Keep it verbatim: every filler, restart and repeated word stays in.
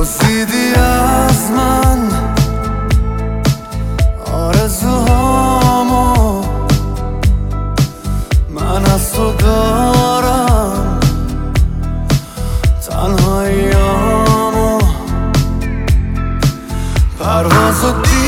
پرسیدی از من آرزوهامو، من از تو دارم تنهاییامو. پروازو